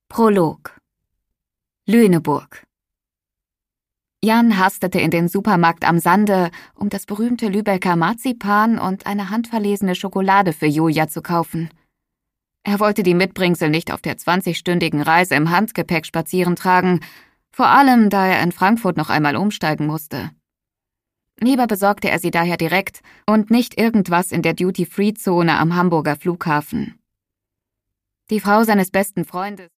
Prolog. Lüneburg. Jan hastete in den Supermarkt am Sande, um das berühmte Lübecker Marzipan und eine handverlesene Schokolade für Julia zu kaufen. Er wollte die Mitbringsel nicht auf der 20-stündigen Reise im Handgepäck spazieren tragen, vor allem da er in Frankfurt noch einmal umsteigen musste. Lieber besorgte er sie daher direkt und nicht irgendwas in der Duty-Free-Zone am Hamburger Flughafen. Die Frau seines besten Freundes